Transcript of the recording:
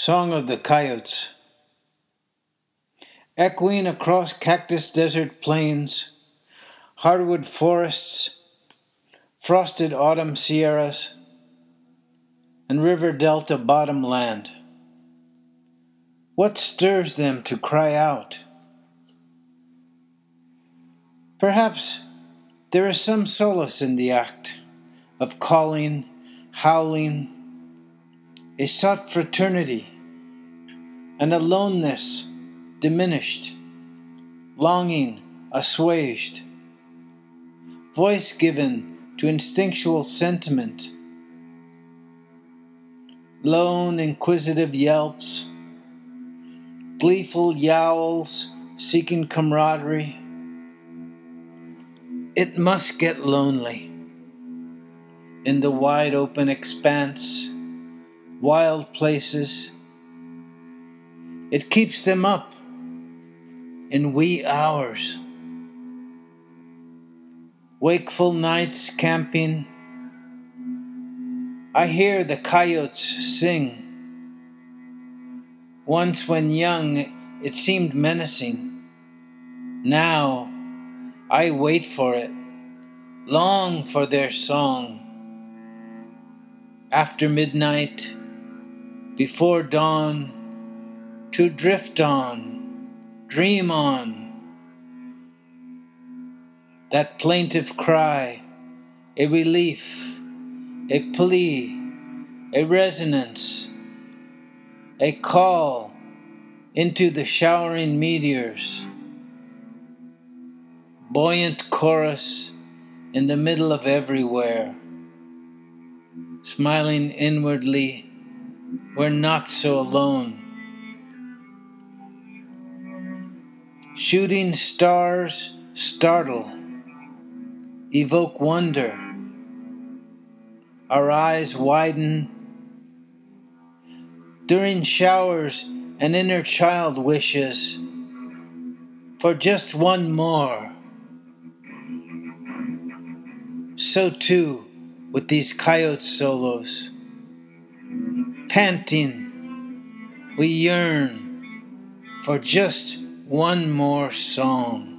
Song of the Coyotes. Echoing across cactus desert plains, hardwood forests, frosted autumn sierras, and river delta bottom land. What stirs them to cry out? Perhaps there is some solace in the act of calling, howling, a sought fraternity, an aloneness diminished, longing assuaged, voice given to instinctual sentiment, lone inquisitive yelps, gleeful yowls seeking camaraderie. It must get lonely in the wide open expanse, wild places. It keeps them up in wee hours. Wakeful nights camping, I hear the coyotes sing. Once when young it seemed menacing. Now I wait for it, long for their song. After midnight, before dawn, to drift on, dream on. That plaintive cry, a relief, a plea, a resonance, a call into the showering meteors. Buoyant chorus in the middle of everywhere. Smiling inwardly, we're not so alone. Shooting stars startle, evoke wonder. Our eyes widen. During showers, an inner child wishes for just one more. So too with these coyote solos. Panting, we yearn for just one more song.